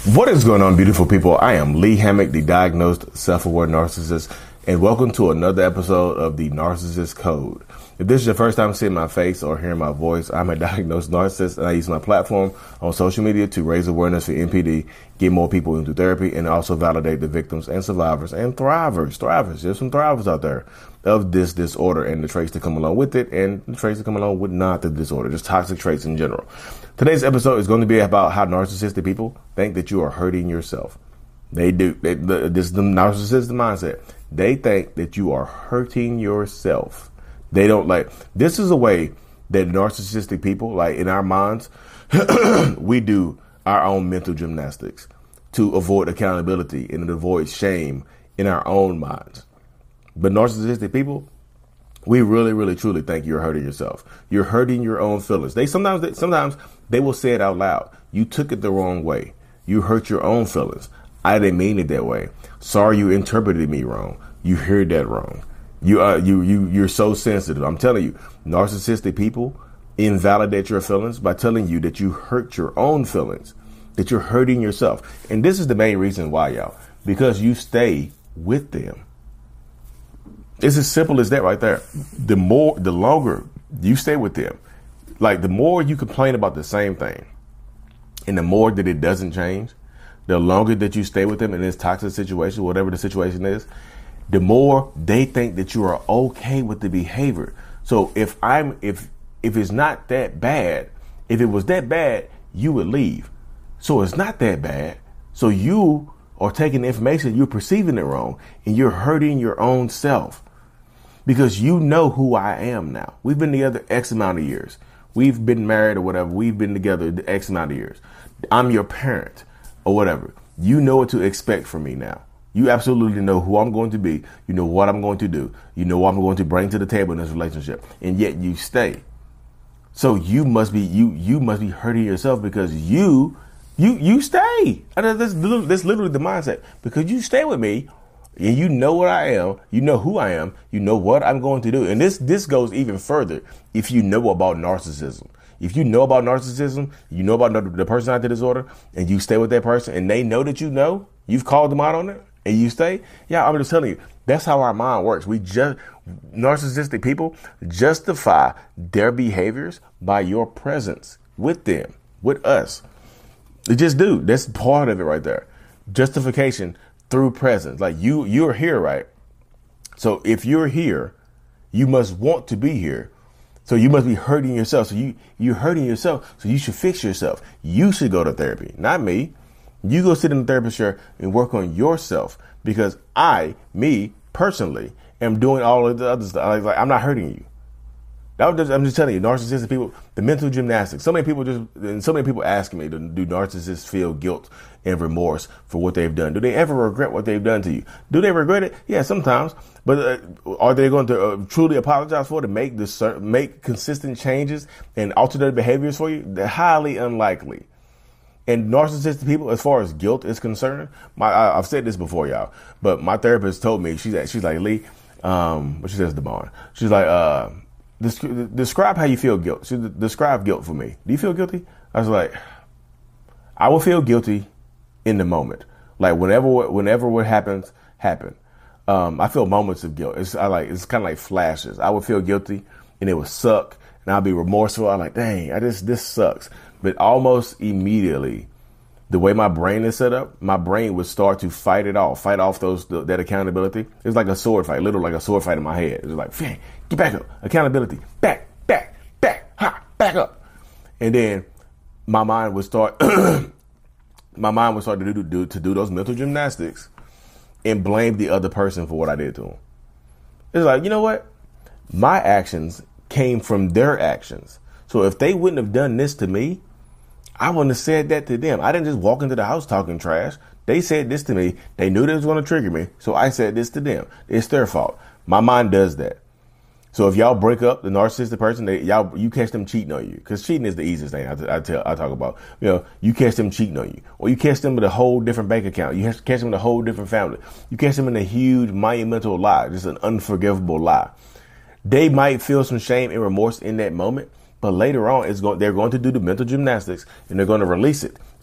What is going on, beautiful people? I am Lee Hammock, the diagnosed self-aware narcissist, and welcome to another episode of the Narcissist Code. If this is your first time seeing my face or hearing my voice, I'm a diagnosed narcissist, and I use my platform on social media to raise awareness for NPD, get more people into therapy, and also validate the victims and survivors and thrivers. There's some thrivers out there of this disorder and the traits that come along with it and the traits that come along with not the disorder, just toxic traits in general. Today's episode is going to be about how narcissistic people think that you are hurting yourself. They do. This is the narcissistic mindset. They think that you are hurting yourself. They don't like, this is a way that narcissistic people, like in our minds, we do our own mental gymnastics to avoid accountability and avoid shame in our own minds. But narcissistic people, we really, really, truly think you're hurting yourself. You're hurting your own feelings. Sometimes they will say it out loud. You took it the wrong way. You hurt your own feelings. I didn't mean it that way. Sorry, you interpreted me wrong. You heard that wrong. You're so sensitive. I'm telling you, narcissistic people invalidate your feelings by telling you that you hurt your own feelings, that you're hurting yourself. And this is the main reason why, y'all, because you stay with them. It's as simple as that right there. The longer you stay with them, like the more you complain about the same thing and the more that it doesn't change, the longer that you stay with them in this toxic situation, whatever the situation is, the more they think that you are okay with the behavior. So if it's not that bad, if it was that bad, you would leave. So it's not that bad. So you are taking the information, you're perceiving it wrong, and you're hurting your own self. Because you know who I am now. We've been together X amount of years. We've been married or whatever. We've been together X amount of years. I'm your parent or whatever. You know what to expect from me now. You absolutely know who I'm going to be. You know what I'm going to do. You know what I'm going to bring to the table in this relationship. And yet you stay. So you must be hurting yourself because you stay. That's literally the mindset. Because you stay with me. And you know what I am, you know who I am, you know what I'm going to do. And this goes even further if you know about narcissism. If you know about narcissism, you know about the personality disorder, and you stay with that person, and they know that you've called them out on it, and you stay. Yeah, I'm just telling you, that's how our mind works. Narcissistic people justify their behaviors by your presence with them, with us. They just do. That's part of it right there. Justification through presence. Like you're here, right? So if you're here, you must want to be here. So you must be hurting yourself. So you're hurting yourself. So you should fix yourself. You should go to therapy, not me. You go sit in the therapist chair and work on yourself because me personally am doing all of the other stuff. Like I'm not hurting you. I'm just telling you, narcissistic people, the mental gymnastics. So many people asking me, do narcissists feel guilt and remorse for what they've done? Do they ever regret what they've done to you? Do they regret it? Yeah, sometimes. But are they going to truly apologize for it, to make consistent changes and alter their behaviors for you? They're highly unlikely. And narcissistic people, as far as guilt is concerned, I've said this before, y'all, but my therapist told me, she's like, Lee, what she says, Devon, she's like, describe how you feel guilt. Describe guilt for me. Do you feel guilty? I was like, I will feel guilty in the moment. Like whenever what happens. I feel moments of guilt. It's kind of like flashes. I would feel guilty and it would suck and I'll be remorseful. I'm like, dang, this sucks. But almost immediately, the way my brain is set up, my brain would start to fight off that accountability. It's like a sword fight, literally like a sword fight in my head. It's like, get back up, accountability, back, back up. And then my mind would start, to do those mental gymnastics and blame the other person for what I did to them. It's like, you know what? My actions came from their actions. So if they wouldn't have done this to me, I wouldn't have said that to them. I didn't just walk into the house talking trash. They said this to me. They knew that it was going to trigger me. So I said this to them. It's their fault. My mind does that. So if y'all break up the narcissistic person, you catch them cheating on you, because cheating is the easiest thing I talk about. You catch them cheating on you, or you catch them with a whole different bank account. You catch them with a whole different family. You catch them in a huge monumental lie, just an unforgivable lie. They might feel some shame and remorse in that moment, but later on they're going to do the mental gymnastics and they're going to release it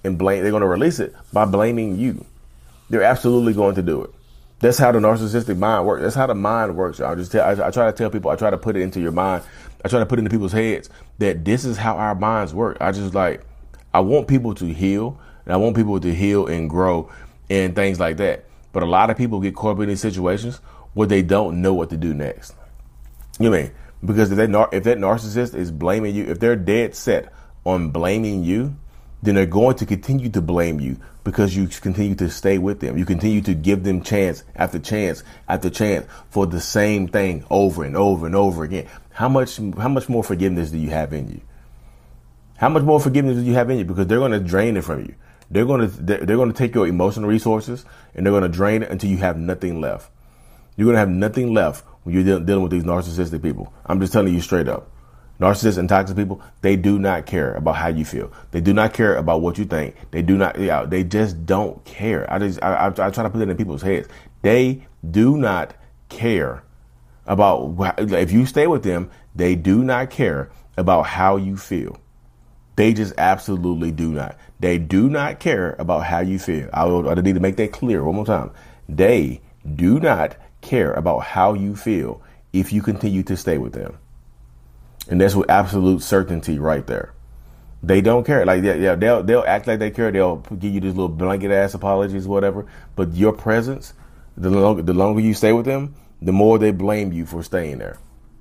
and blame. They're going to release it by blaming you. They're absolutely going to do it. That's how the narcissistic mind works. That's how the mind works. I try to tell people, I try to put it into your mind. I try to put it into people's heads that this is how our minds work. I want people to heal, and I want people to heal and grow and things like that. But a lot of people get caught up in these situations where they don't know what to do next. You know what I mean? Because if that narcissist is blaming you, if they're dead set on blaming you, then they're going to continue to blame you because you continue to stay with them. You continue to give them chance after chance after chance for the same thing over and over and over again. How much more forgiveness do you have in you? How much more forgiveness do you have in you? Because they're going to drain it from you. They're going to take your emotional resources and they're going to drain it until you have nothing left. You're going to have nothing left when you're dealing with these narcissistic people. I'm just telling you straight up. Narcissists and toxic people, they do not care about how you feel. They do not care about what you think. They do not, they just don't care. I try to put it in people's heads. They do not care about, if you stay with them, they do not care about how you feel. They just absolutely do not. They do not care about how you feel. I need to make that clear one more time. They do not care about how you feel if you continue to stay with them. And that's with absolute certainty right there. They don't care. Like, they'll act like they care. They'll give you these little blanket ass apologies, whatever. But your presence, the longer you stay with them, the more they blame you for staying there.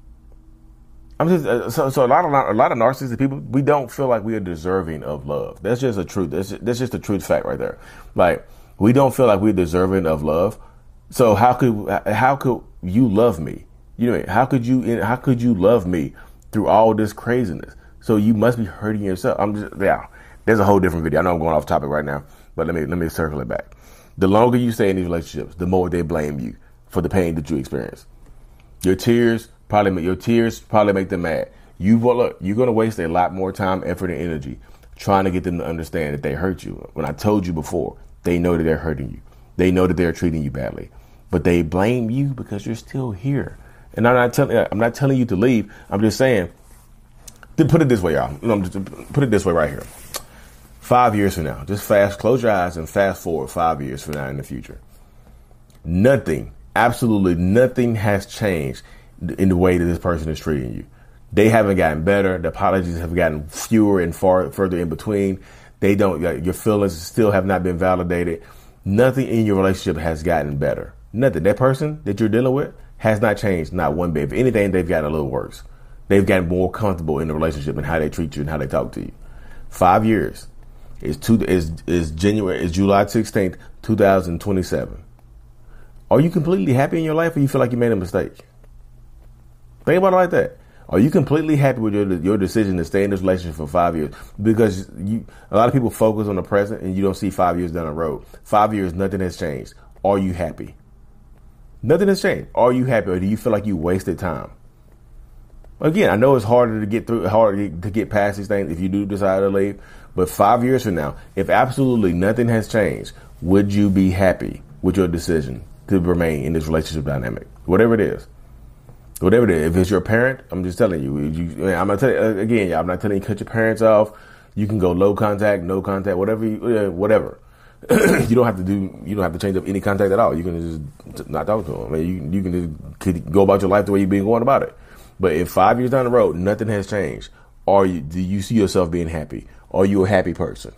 I'm just so a lot of narcissistic people, we don't feel like we are deserving of love. That's just a truth. That's just a truth fact right there. Like, we don't feel like we're deserving of love. So how could you love me? You know, how could you love me through all this craziness? So you must be hurting yourself. There's a whole different video. I know I'm going off topic right now, but let me circle it back. The longer you stay in these relationships, the more they blame you for the pain that you experience. Your tears probably make them mad. You're going to waste a lot more time, effort, and energy trying to get them to understand that they hurt you. When I told you before, they know that they're hurting you. They know that they're treating you badly, but they blame you because you're still here. And I'm not telling you to leave. I'm just saying, to put it this way, y'all. Put it this way right here. 5 years from now, just close your eyes and fast forward 5 years from now in the future. Nothing, absolutely nothing has changed in the way that this person is treating you. They haven't gotten better. The apologies have gotten fewer and further in between. Your feelings still have not been validated. Nothing in your relationship has gotten better. Nothing. That person that you're dealing with has not changed, not one bit. If anything, they've gotten a little worse. They've gotten more comfortable in the relationship and how they treat you and how they talk to you. 5 years is July 16th, 2027. Are you completely happy in your life, or you feel like you made a mistake? Think about it like that. Are you completely happy with your decision to stay in this relationship for 5 years? Because a lot of people focus on the present and you don't see 5 years down the road. 5 years, nothing has changed. Are you happy? Nothing has changed. Are you happy, or do you feel like you wasted time? Again, I know it's harder to get past these things if you do decide to leave. But 5 years from now, if absolutely nothing has changed, would you be happy with your decision to remain in this relationship dynamic? Whatever it is. Whatever it is. If it's your parent, I'm just telling you. I'm not telling you, again, y'all, I'm not telling you cut your parents off. You can go low contact, no contact, whatever. Whatever. You don't have to change up any contact at all. You can just not talk to them. I mean, you can just go about your life the way you've been going about it. But if 5 years down the road, nothing has changed, do you see yourself being happy? Are you a happy person?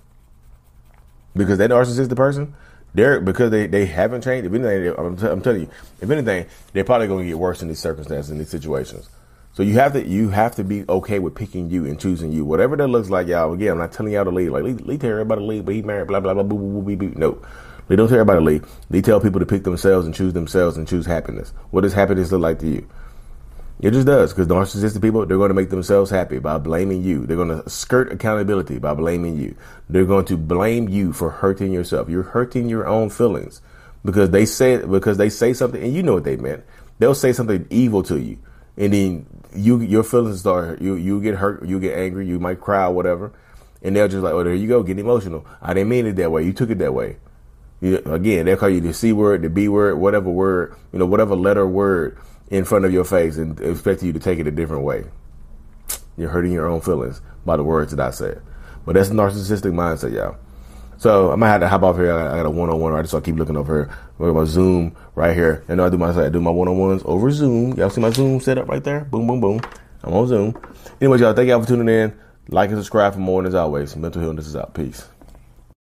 Because that narcissistic person, because they haven't changed. If anything, I'm telling you, if anything, they're probably going to get worse in these circumstances, in these situations. So you have to be okay with picking you and choosing you, whatever that looks like, y'all. Again, I'm not telling y'all to leave. Like, Lee tell everybody to leave, but he married, blah blah blah, boo boo boo boo. No, they don't tell everybody to leave. They tell people to pick themselves and choose happiness. What does happiness look like to you? It just does, because narcissistic people, they're going to make themselves happy by blaming you. They're going to skirt accountability by blaming you. They're going to blame you for hurting yourself. You're hurting your own feelings because they say something and you know what they meant. They'll say something evil to you, and then your feelings start. You get hurt. You get angry. You might cry or whatever, and they're just like, "Oh, there you go, get emotional. I didn't mean it that way. You took it that way." Again, they'll call you the C word, the B word, whatever word, whatever letter word in front of your face, and expect you to take it a different way. You're hurting your own feelings by the words that I said. But that's narcissistic mindset, y'all. So I might have to hop off here. I got a one-on-one, right? So I keep looking over here. Look at my Zoom right here. And I do my one-on-ones over Zoom. Y'all see my Zoom set up right there? Boom, boom, boom. I'm on Zoom. Anyways, y'all, thank y'all for tuning in. Like and subscribe for more. And as always, mental healness is out. Peace.